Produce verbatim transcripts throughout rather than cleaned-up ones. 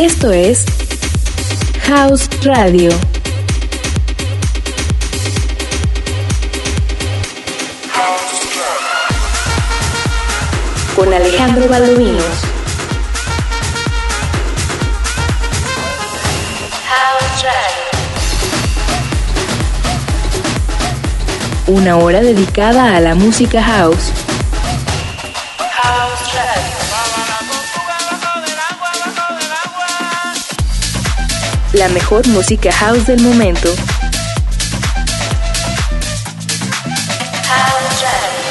Esto es House Radio. Con Alejandro Valdovinos. House Radio. Una hora dedicada a la música house. House Radio. La mejor música house del momento. House Radio.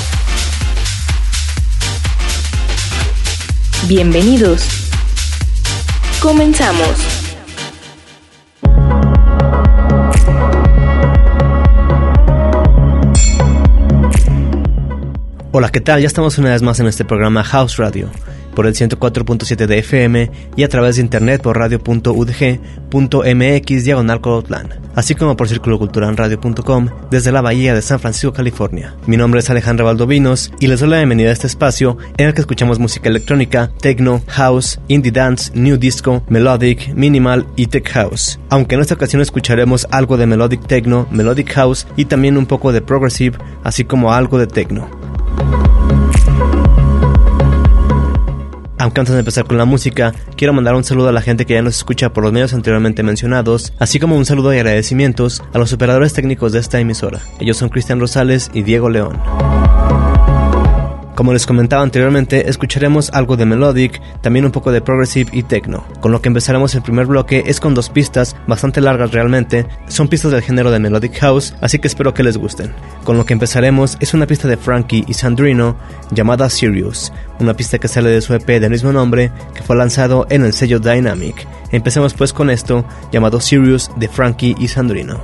Bienvenidos. Comenzamos. Hola, ¿qué tal? Ya estamos una vez más en este programa House Radio, por el ciento cuatro punto siete de F M y a través de internet por radio punto u d g punto m x diagonal Colotlán, así como por círculo cultural radio punto com desde la bahía de San Francisco, California. Mi nombre es Alejandro Valdovinos y les doy la bienvenida a este espacio en el que escuchamos música electrónica, techno, house, indie dance, new disco, melodic, minimal y tech house. Aunque en esta ocasión escucharemos algo de melodic techno, melodic house y también un poco de progressive, así como algo de techno. Aunque antes de empezar con la música, quiero mandar un saludo a la gente que ya nos escucha por los medios anteriormente mencionados, así como un saludo y agradecimientos a los operadores técnicos de esta emisora. Ellos son Cristian Rosales y Diego León. Como les comentaba anteriormente, escucharemos algo de melodic, también un poco de progressive y techno. Con lo que empezaremos el primer bloque es con dos pistas, bastante largas realmente, son pistas del género de melodic house, así que espero que les gusten. Con lo que empezaremos es una pista de Frankie y Sandrino llamada Sirius, una pista que sale de su E P del mismo nombre que fue lanzado en el sello Dynamic. Empecemos pues con esto, llamado Sirius de Frankie y Sandrino.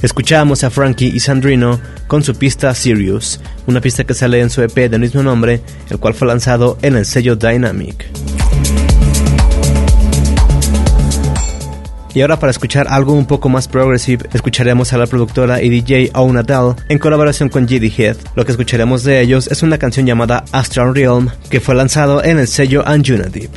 Escuchábamos a Frankie y Sandrino con su pista Sirius, una pista que sale en su E P del mismo nombre, el cual fue lanzado en el sello Dynamic. Y ahora, para escuchar algo un poco más progressive, escucharemos a la productora y D J Own Adele en colaboración con G D Head. Lo que escucharemos de ellos es una canción llamada Astral Realm, que fue lanzado en el sello Anjuna Deep.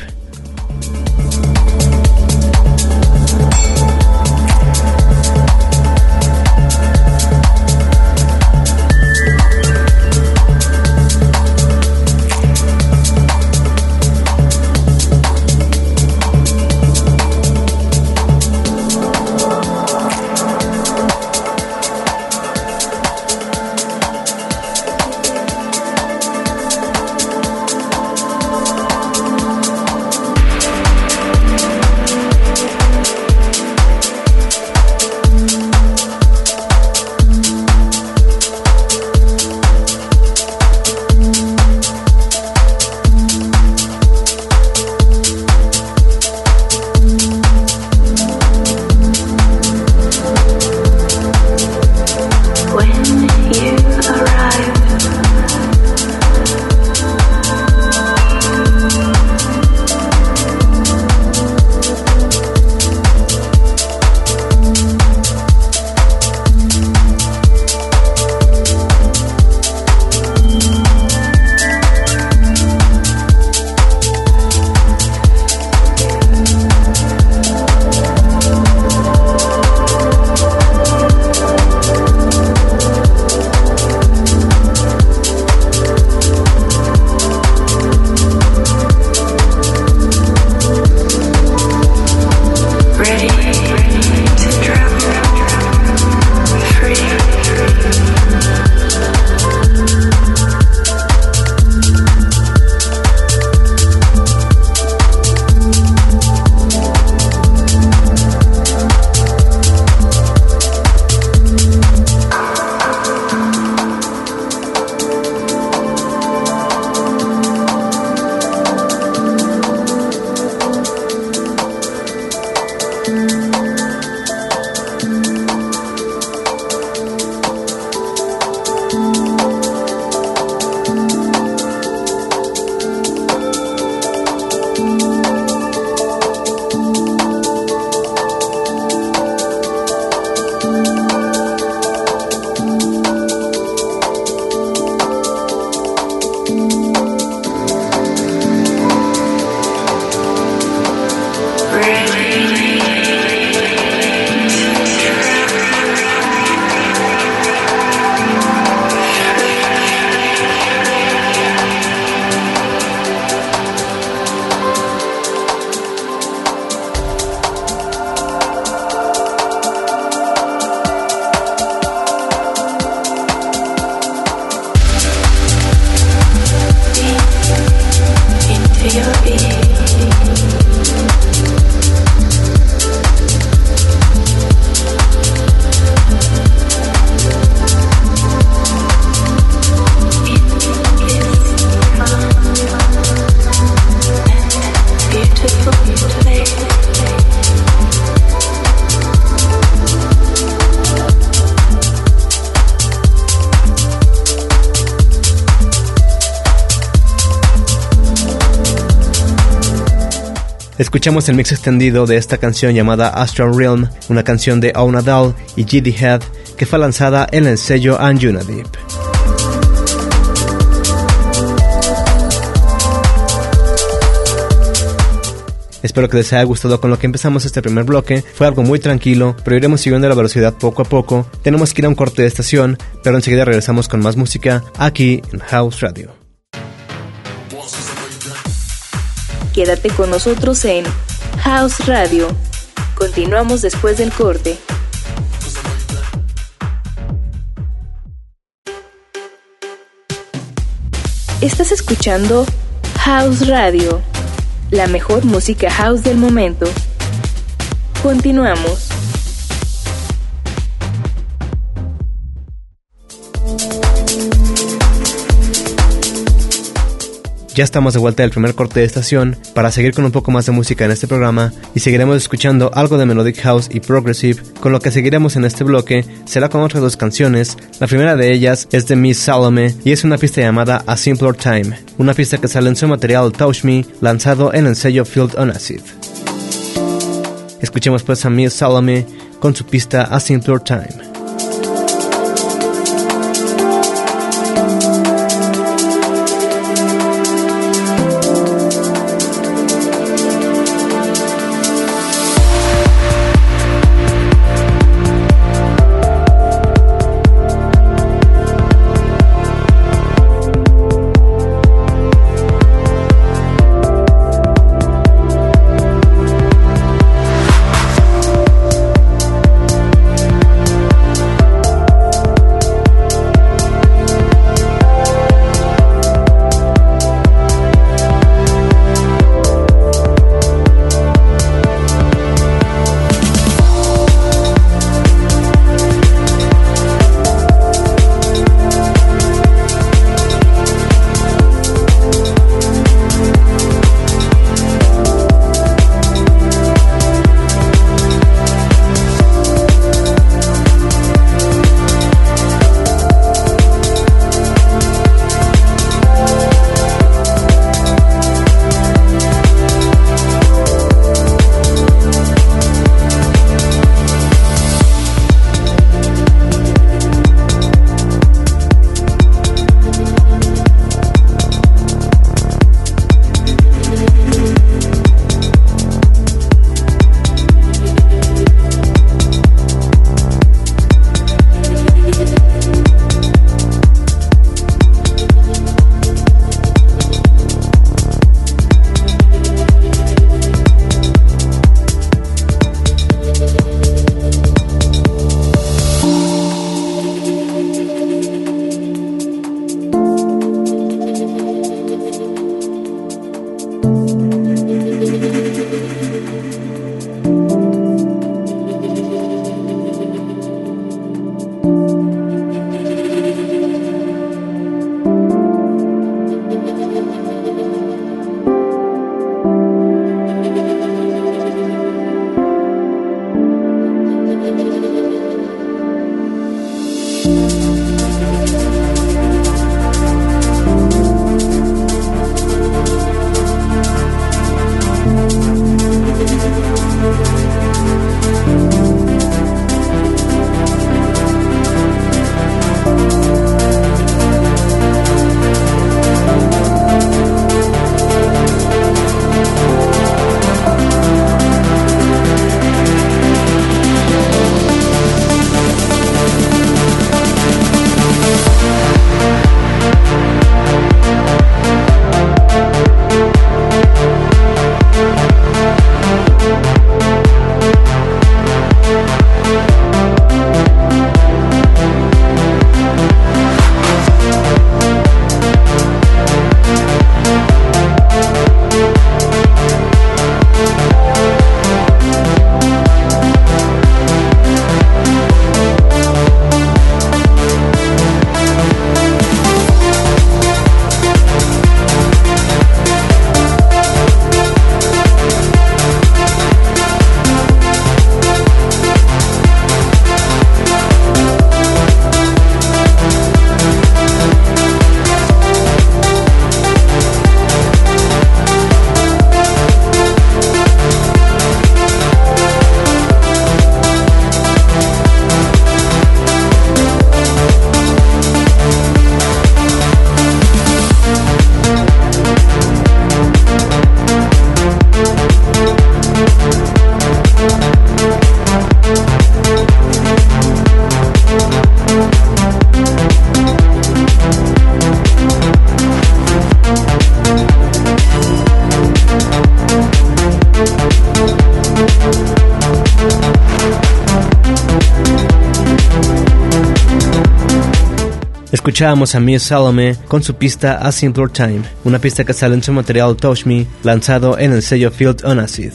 Escuchamos el mix extendido de esta canción llamada Astral Realm, una canción de Own Adele y G D Head que fue lanzada en el sello Anjuna Deep. Espero que les haya gustado con lo que empezamos este primer bloque. Fue algo muy tranquilo, pero iremos siguiendo la velocidad poco a poco. Tenemos que ir a un corte de estación, pero enseguida regresamos con más música aquí en House Radio. Quédate con nosotros en House Radio. Continuamos después del corte. Estás escuchando House Radio, la mejor música house del momento. Continuamos. Ya estamos de vuelta del primer corte de estación para seguir con un poco más de música en este programa y seguiremos escuchando algo de Melodic House y Progressive. Con lo que seguiremos en este bloque será con otras dos canciones. La primera de ellas es de Miss Salome y es una pista llamada A Simpler Time, una pista que sale en su material Touch Me, lanzado en el sello Field on Acid. Escuchemos pues a Miss Salome con su pista A Simpler Time. Escuchábamos a Miss Salome con su pista A Simpler Time, una pista que sale en su material Touch Me, lanzado en el sello Field on Acid.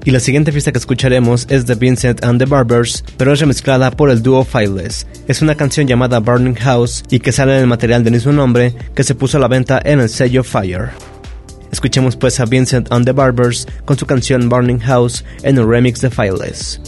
Y la siguiente fiesta que escucharemos es de Vincent and the Barbers, pero es remezclada por el dúo Fileless. Es una canción llamada Burning House y que sale en el material del mismo nombre que se puso a la venta en el sello Fire. Escuchemos pues a Vincent and the Barbers con su canción Burning House en el remix de Fileless.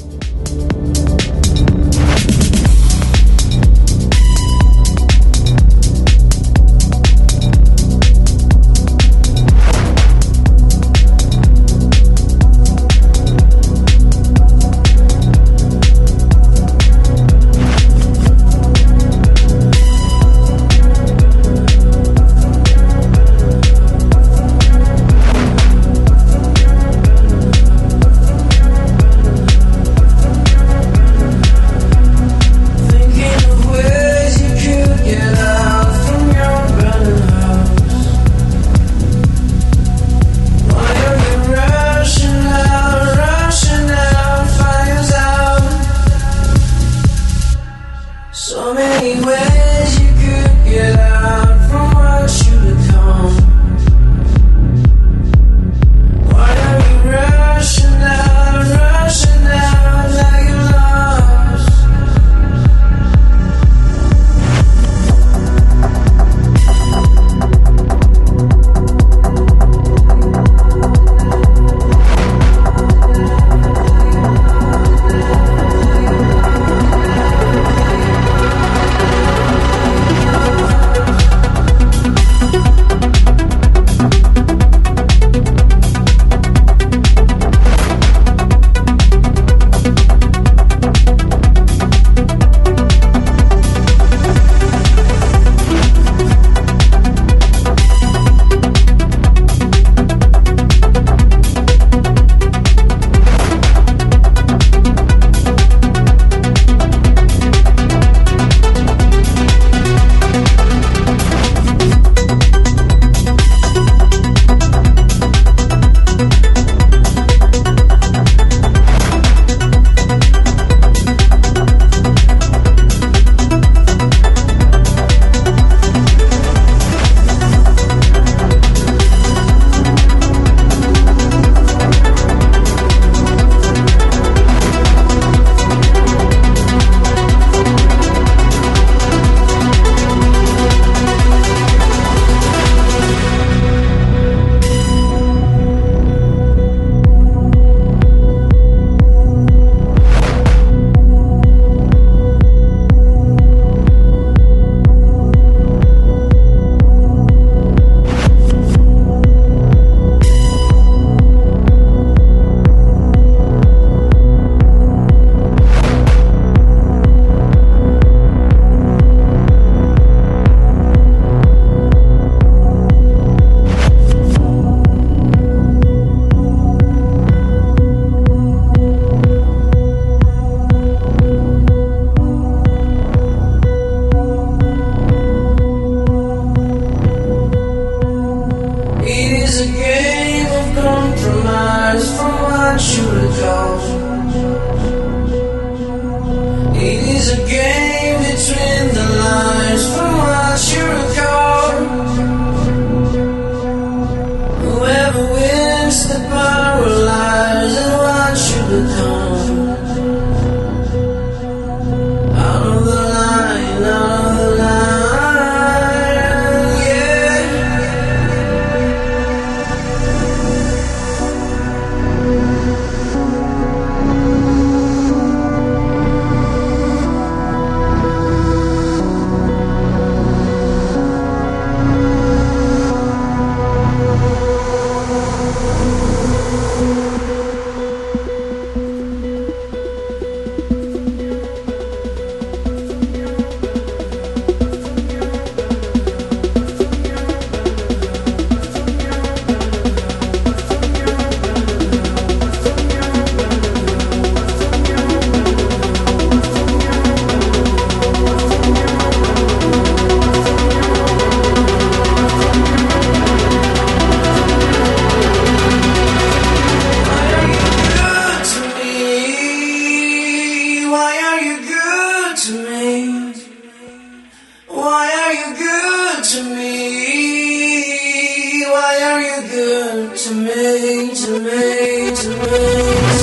to me, to me, to me.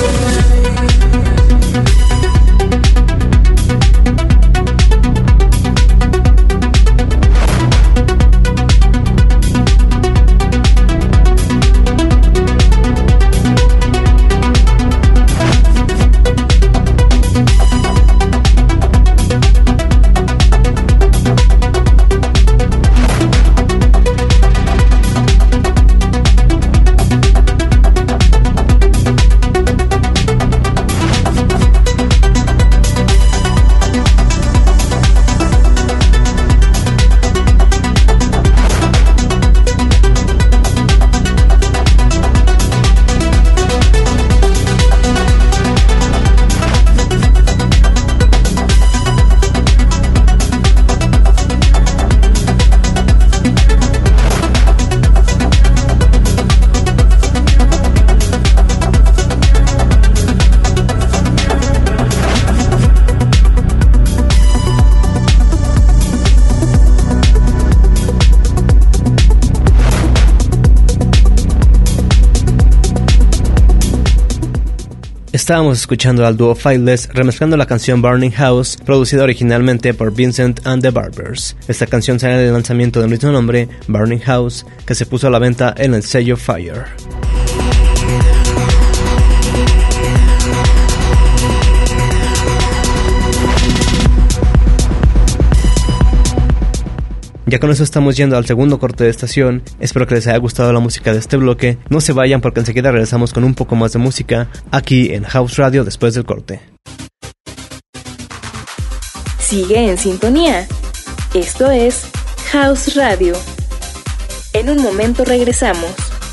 Estábamos escuchando al dúo Faithless remezclando la canción Burning House, producida originalmente por Vincent and the Barbers. Esta canción sale del lanzamiento del mismo nombre, Burning House, que se puso a la venta en el sello Fire. Ya con eso estamos yendo al segundo corte de estación. Espero que les haya gustado la música de este bloque. No se vayan porque enseguida regresamos con un poco más de música aquí en House Radio después del corte. Sigue en sintonía. Esto es House Radio. En un momento regresamos.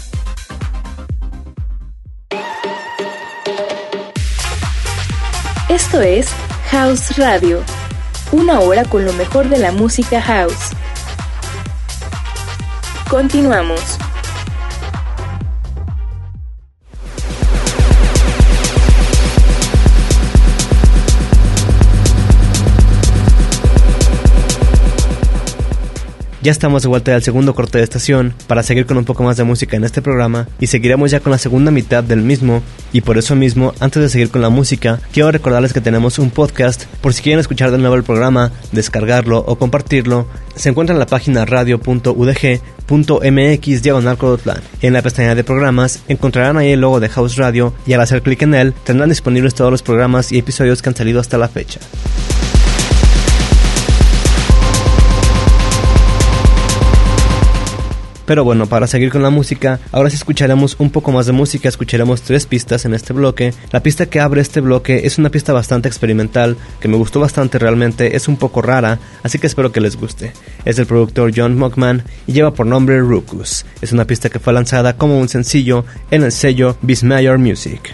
Esto es House Radio. Una hora con lo mejor de la música house. Continuamos. Ya estamos de vuelta al segundo corte de estación para seguir con un poco más de música en este programa y seguiremos ya con la segunda mitad del mismo. Y por eso mismo, antes de seguir con la música, quiero recordarles que tenemos un podcast por si quieren escuchar de nuevo el programa, descargarlo o compartirlo. Se encuentra en la página radio punto u d g punto m x diagonal Codotlan. En la pestaña de programas encontrarán ahí el logo de House Radio y al hacer clic en él tendrán disponibles todos los programas y episodios que han salido hasta la fecha. Pero bueno, para seguir con la música, ahora sí escucharemos un poco más de música, escucharemos tres pistas en este bloque. La pista que abre este bloque es una pista bastante experimental, que me gustó bastante realmente, es un poco rara, así que espero que les guste. Es del productor John Mockman y lleva por nombre Ruckus. Es una pista que fue lanzada como un sencillo en el sello Bismayer Music.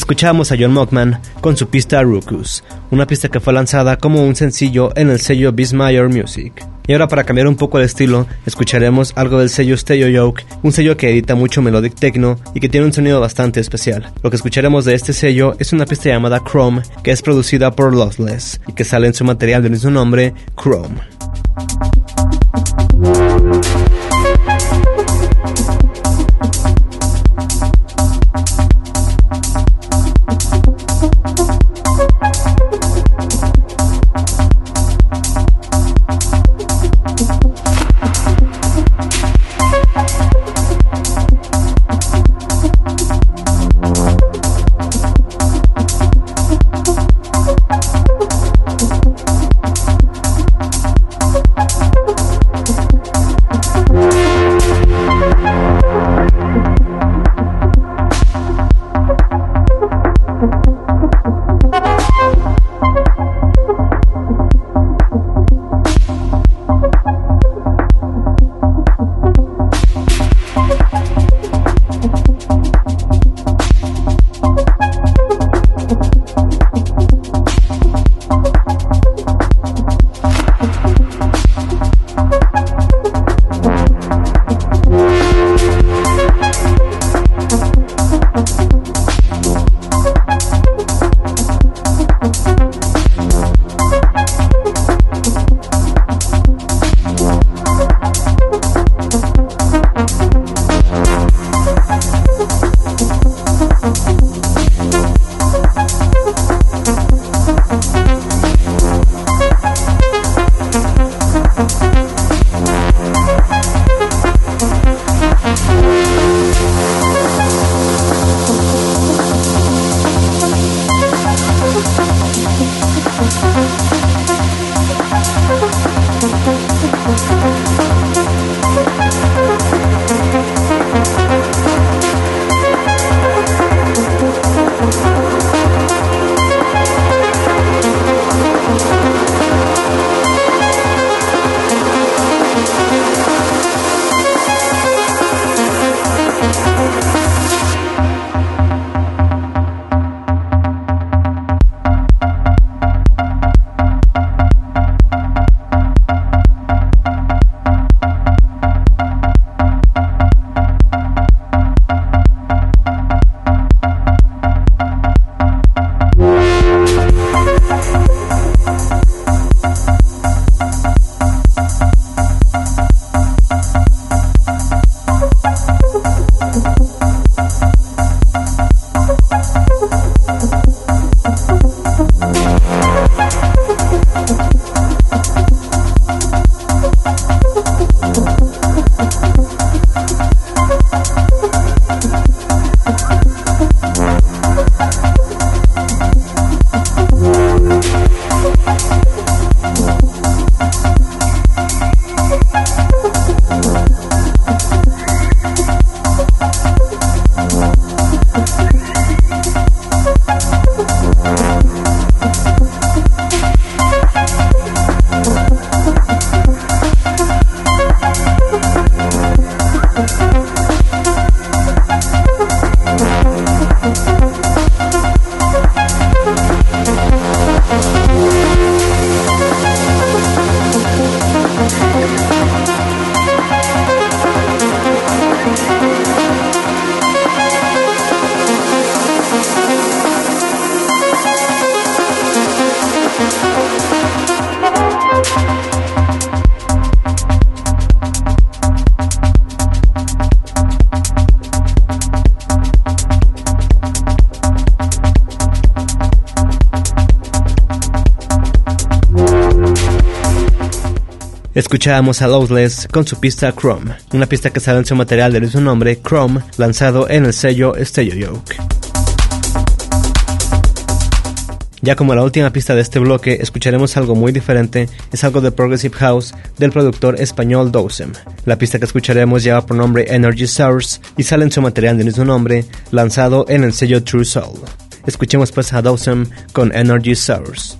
Escuchábamos a John Mockman con su pista Ruckus, una pista que fue lanzada como un sencillo en el sello Bismayer Music. Y ahora, para cambiar un poco el estilo, escucharemos algo del sello Stereoyoke, un sello que edita mucho melodic techno y que tiene un sonido bastante especial. Lo que escucharemos de este sello es una pista llamada Chrome, que es producida por Lossless y que sale en su material del mismo nombre, Chrome. Escuchábamos a Lossless con su pista Chrome, una pista que sale en su material del mismo nombre, Chrome, lanzado en el sello Stereoyoke. Ya como la última pista de este bloque, escucharemos algo muy diferente, es algo de Progressive House del productor español Dosem. La pista que escucharemos lleva por nombre Energy Source y sale en su material del mismo nombre, lanzado en el sello True Soul. Escuchemos pues a Dosem con Energy Source.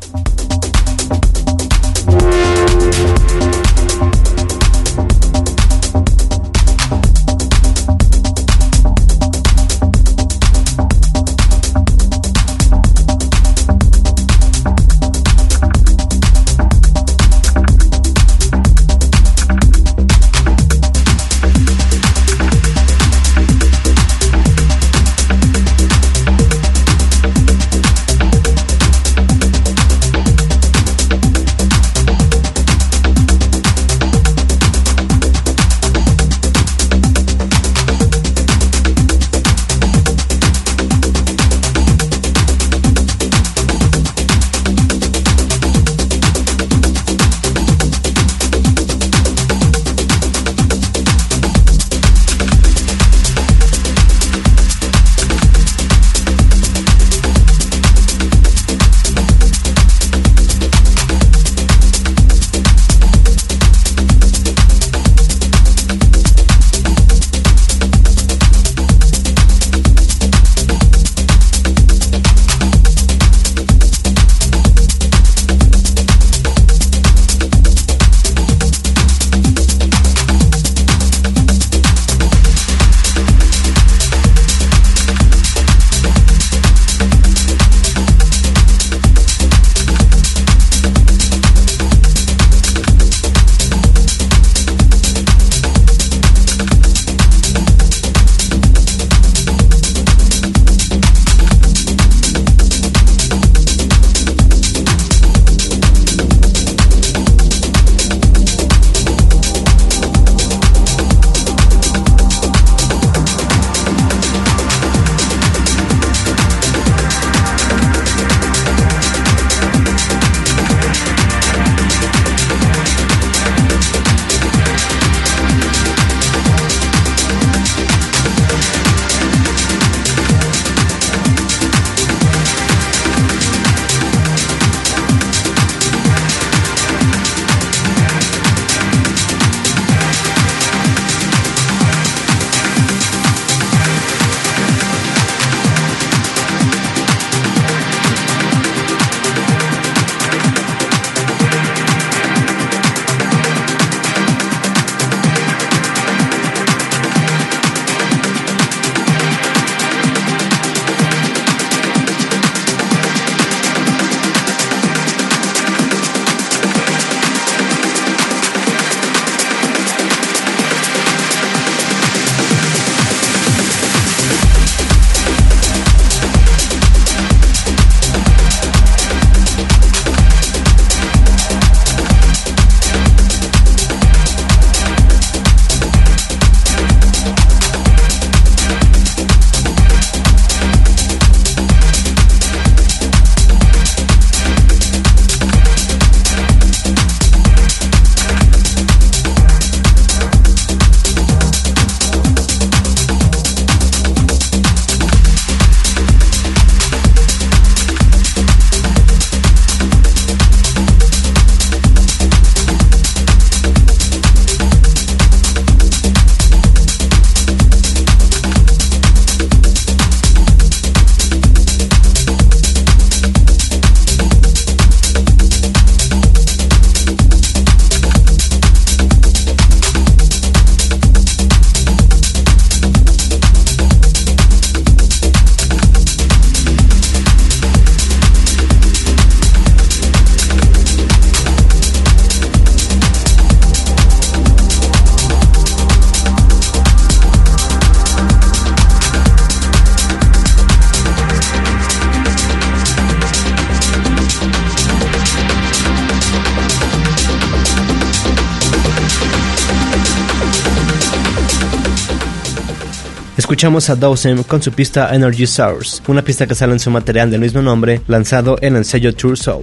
Escuchamos a Dawson con su pista Energy Source, una pista que sale en su material del mismo nombre, lanzado en el sello True Soul.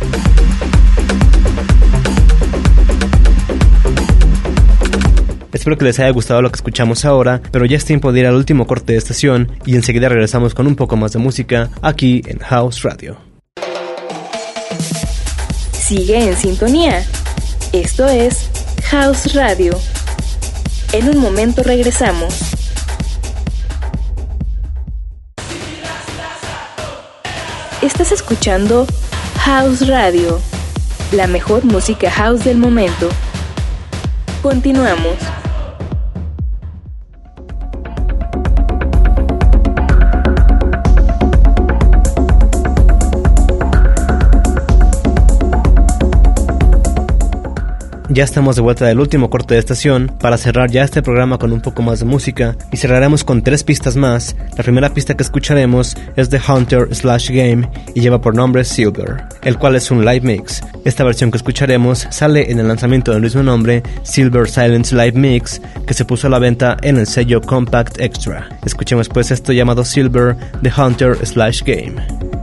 Espero que les haya gustado lo que escuchamos ahora, pero ya es tiempo de ir al último corte de estación y enseguida regresamos con un poco más de música aquí en House Radio. Sigue en sintonía. Esto es House Radio. En un momento regresamos. Estás escuchando House Radio, la mejor música house del momento. Continuamos. Ya estamos de vuelta del último corte de estación para cerrar ya este programa con un poco más de música y cerraremos con tres pistas más. La primera pista que escucharemos es de Hunter slash Game y lleva por nombre Silver, el cual es un live mix. Esta versión que escucharemos sale en el lanzamiento del mismo nombre, Silver Silence Live Mix, que se puso a la venta en el sello Compact Extra. Escuchemos pues esto llamado Silver de Hunter slash Game.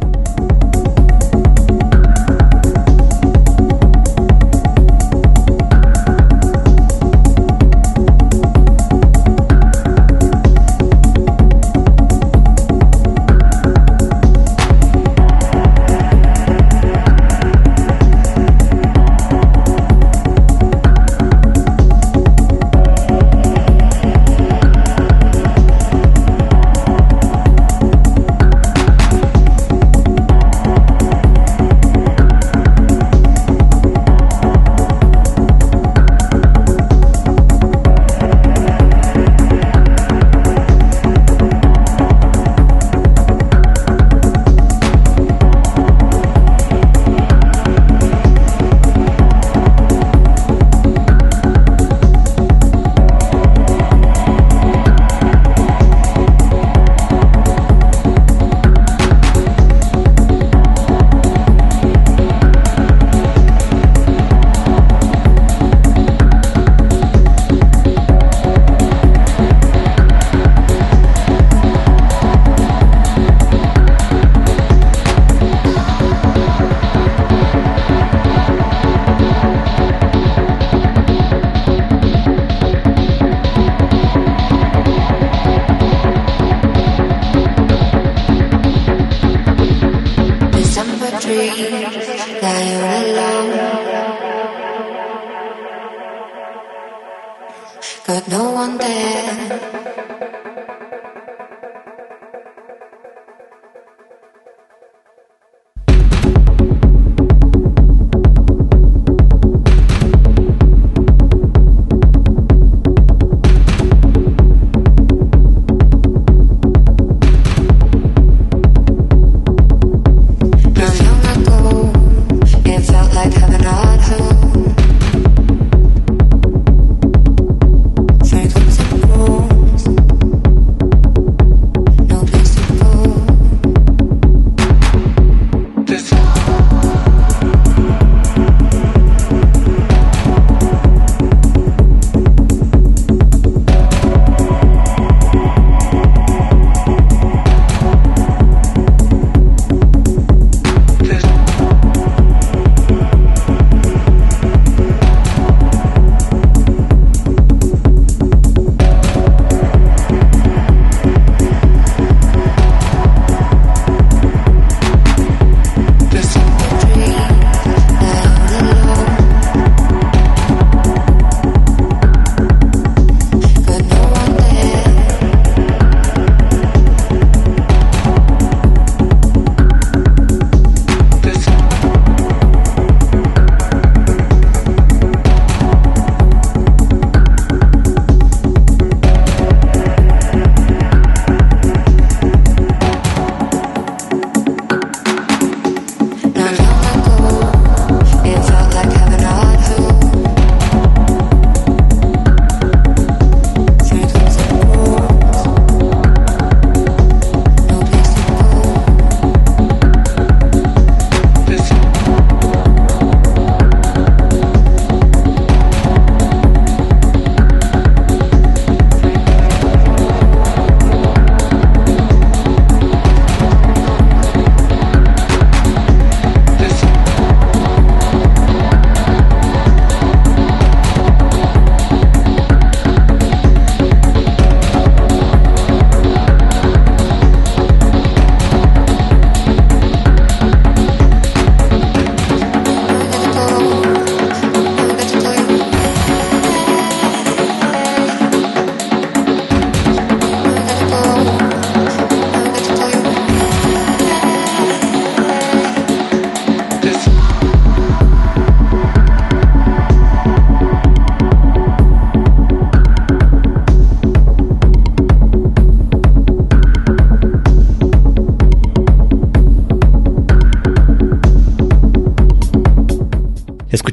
Got no one there. Fragrance and rose.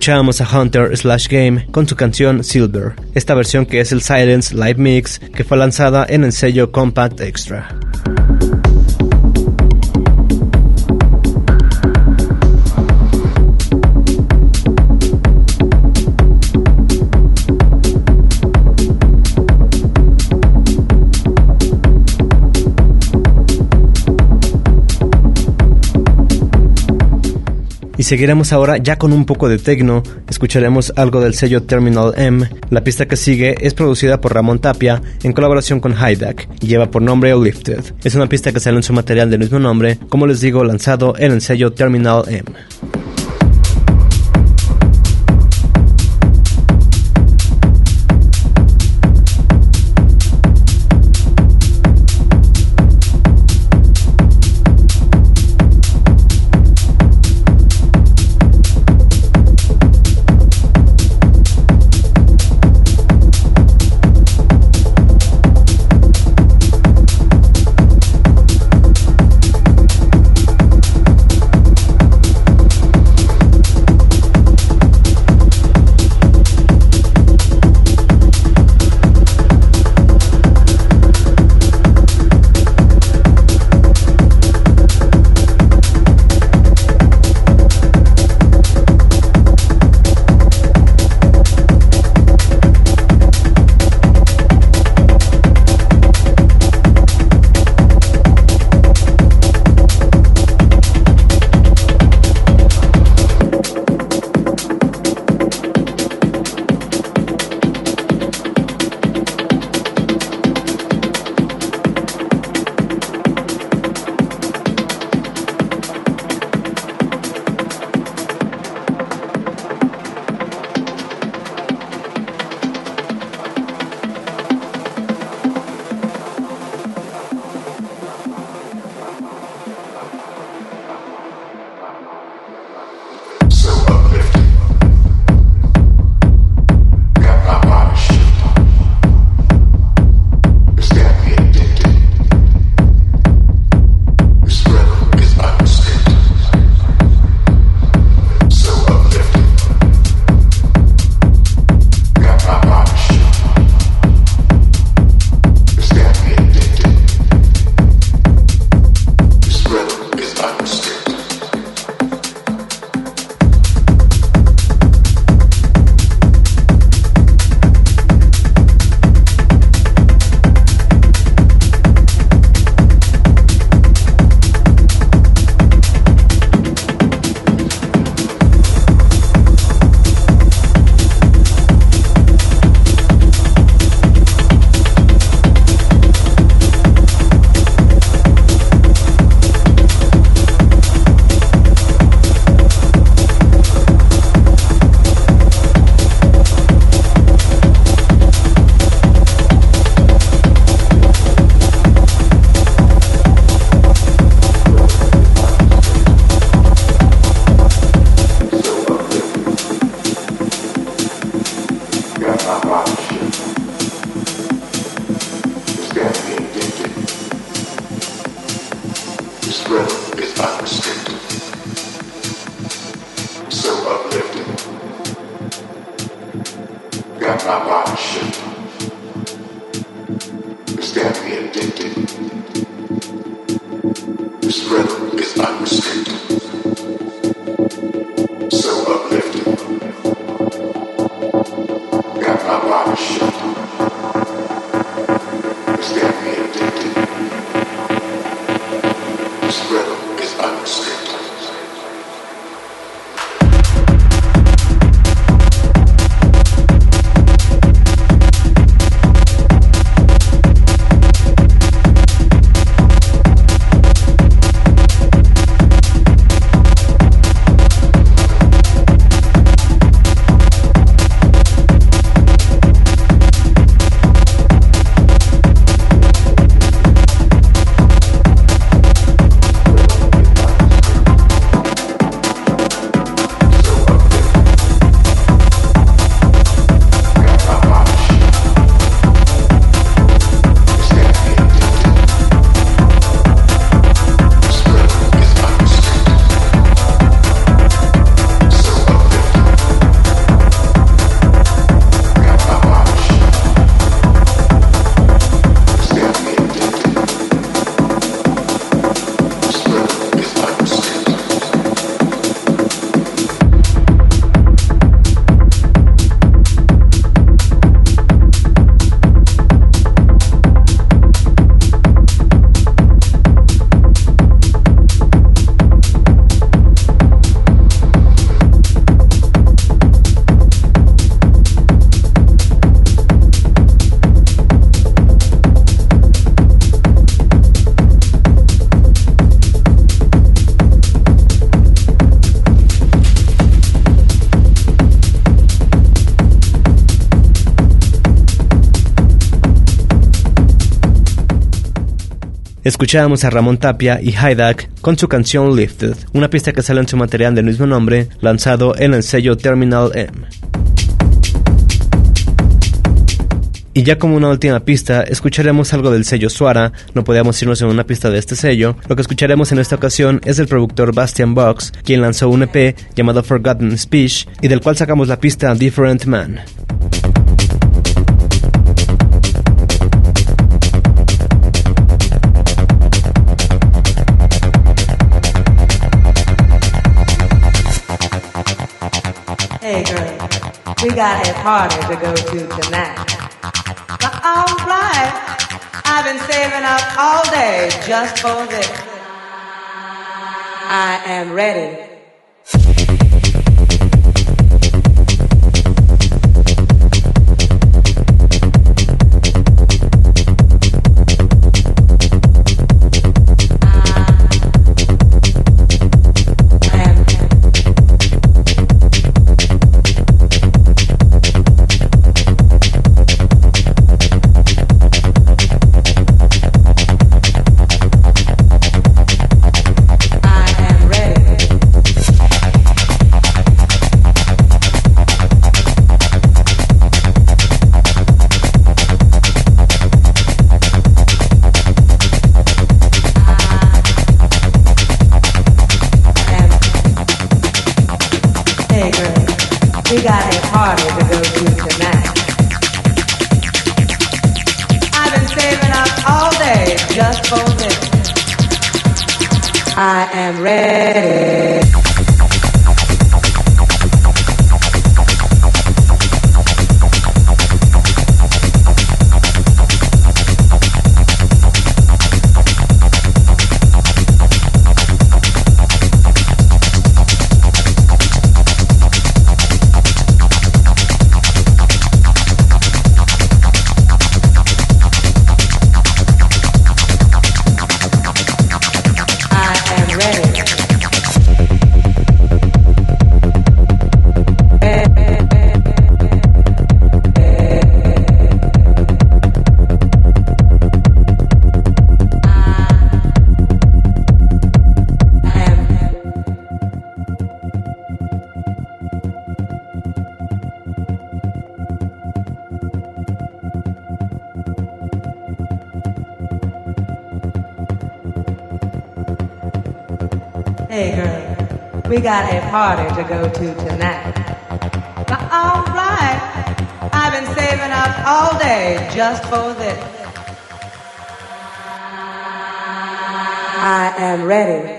Escuchábamos a Hunter slash Game con su canción Silver, esta versión que es el Silence Live Mix que fue lanzada en el sello Compact Extra. Y seguiremos ahora ya con un poco de techno, escucharemos algo del sello Terminal M. La pista que sigue es producida por Ramón Tapia en colaboración con Hydak y lleva por nombre Lifted. Es una pista que sale en su material del mismo nombre, como les digo, lanzado en el sello Terminal M. Escuchábamos a Ramón Tapia y Hydak con su canción Lifted, una pista que sale en su material del mismo nombre, lanzado en el sello Terminal M. Y ya como una última pista, escucharemos algo del sello Suara. No podíamos irnos en una pista de este sello. Lo que escucharemos en esta ocasión es el productor Bastian Box, quien lanzó un E P llamado Forgotten Speech, y del cual sacamos la pista Different Man. Hey girl, we got a party to go to tonight. All right, I've been saving up all day just for this. I am ready. We got a party to go to tonight. I've been saving up all day just for this. I am ready. Hey girl, we got a party to go to tonight. All right, I've been saving up all day just for this. I am ready.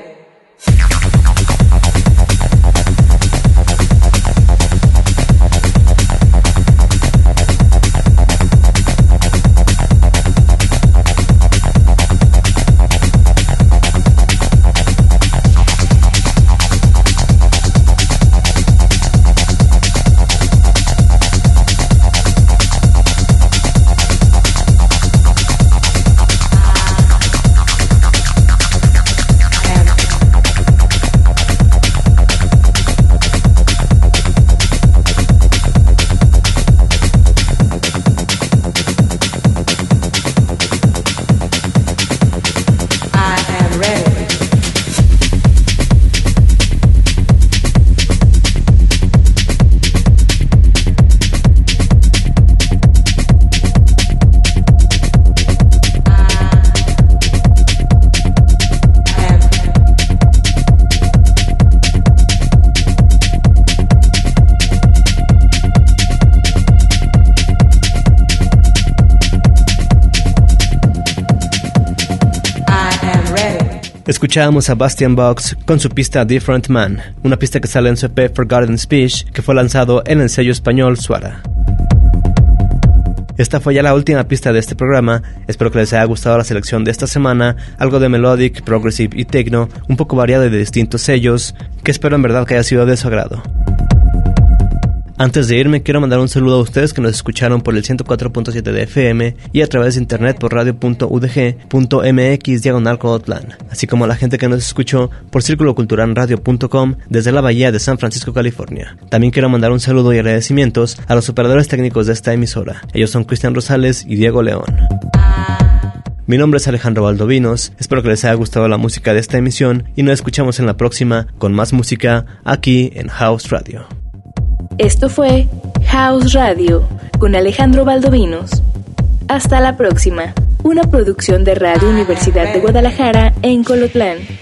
Escuchábamos a Bastian Box con su pista Different Man, una pista que sale en su E P Forgotten Speech, que fue lanzado en el sello español Suara. Esta fue ya la última pista de este programa. Espero que les haya gustado la selección de esta semana, algo de melodic, progressive y techno, un poco variado y de distintos sellos, que espero en verdad que haya sido de su agrado. Antes de irme, quiero mandar un saludo a ustedes que nos escucharon por el ciento cuatro punto siete de F M y a través de internet por radio punto u d g punto m x diagonal Codotlan, así como a la gente que nos escuchó por círculo cultural radio punto com desde la bahía de San Francisco, California. También quiero mandar un saludo y agradecimientos a los operadores técnicos de esta emisora. Ellos son Cristian Rosales y Diego León. Mi nombre es Alejandro Valdovinos, espero que les haya gustado la música de esta emisión y nos escuchamos en la próxima con más música aquí en House Radio. Esto fue House Radio con Alejandro Valdovinos. Hasta la próxima. Una producción de Radio Universidad de Guadalajara en Colotlán.